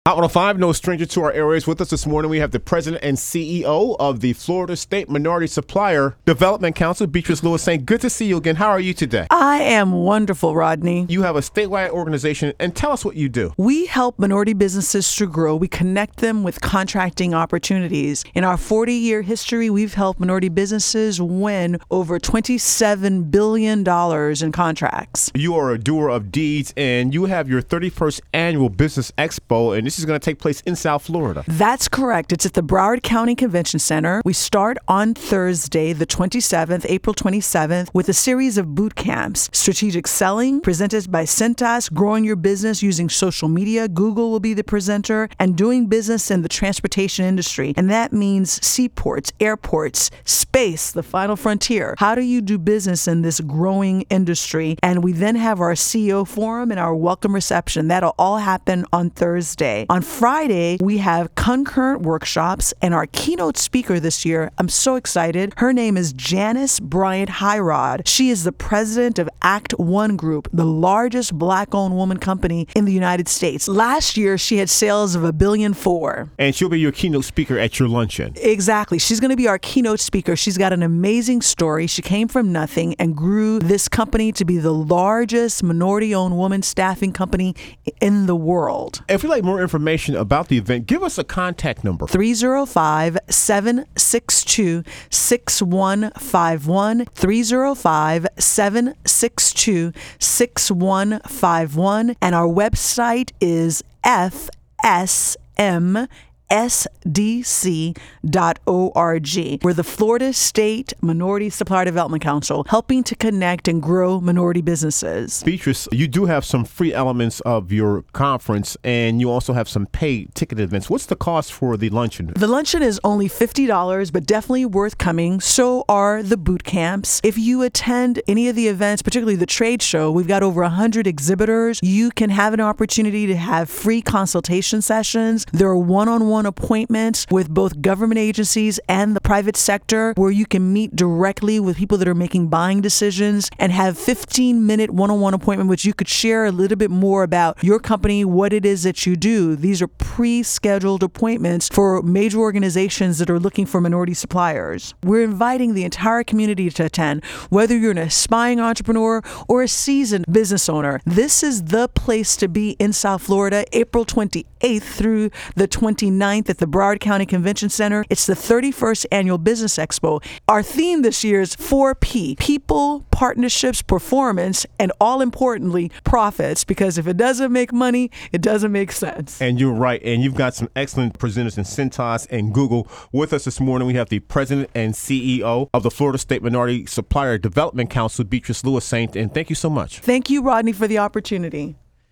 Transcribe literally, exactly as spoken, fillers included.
Hot one oh five, no stranger to our areas. With us this morning, we have the president and C E O of the Florida State Minority Supplier Development Council, Beatrice Lewis-Saint. Good to see you again. How are you today? I am wonderful, Rodney. You have a statewide organization, and tell us what you do. We help minority businesses to grow. We connect them with contracting opportunities. In our forty-year history, we've helped minority businesses win over twenty-seven billion dollars in contracts. You are a doer of deeds, and you have your thirty-first annual Business Expo, and this is going to take place in South Florida. That's correct. It's at the Broward County Convention Center. We start on Thursday, the twenty-seventh, April twenty-seventh, with a series of boot camps. Strategic selling, presented by Cintas, growing your business using social media. Google will be the presenter, and doing business in the transportation industry. And that means seaports, airports, space, the final frontier. How do you do business in this growing industry? And we then have our C E O forum and our welcome reception. That'll all happen on Thursday. On Friday, we have concurrent workshops, and our keynote speaker this year, I'm so excited. Her name is Janice Bryant Hyrod. She is the president of Act One Group, the largest Black-owned woman company in the United States. Last year, she had sales of a billion four. And she'll be your keynote speaker at your luncheon. Exactly. She's going to be our keynote speaker. She's got an amazing story. She came from nothing and grew this company to be the largest minority-owned woman staffing company in the world. If you'd like more information about the event, give us a contact number. three oh five, seven six two, six one five one, three oh five, seven six two, six one five one, and our website is f s m s d c dot org. We're the Florida State Minority Supplier Development Council, helping to connect and grow minority businesses. Beatrice, you do have some free elements of your conference, and you also have some paid ticket events. What's the cost for the luncheon? The luncheon is only fifty dollars, but definitely worth coming. So are the boot camps. If you attend any of the events, particularly the trade show, we've got over one hundred exhibitors. You can have an opportunity to have free consultation sessions. There are one-on-one appointments with both government agencies and the private sector, where you can meet directly with people that are making buying decisions and have fifteen minute one-on-one appointment, which you could share a little bit more about your company, what it is that you do. These are pre-scheduled appointments for major organizations that are looking for minority suppliers. We're inviting the entire community to attend, whether you're an aspiring entrepreneur or a seasoned business owner. This is the place to be in South Florida, April twenty-eighth through the twenty-ninth at the Broward County Convention Center. It's the thirty-first Annual Business Expo. Our theme this year is four P: people, partnerships, performance, and all importantly, profits, because if it doesn't make money, it doesn't make sense. And you're right. And you've got some excellent presenters in Cintas and Google. With us this morning, we have the president and C E O of the Florida State Minority Supplier Development Council, Beatrice Lewis-Saint. And thank you so much. Thank you, Rodney, for the opportunity.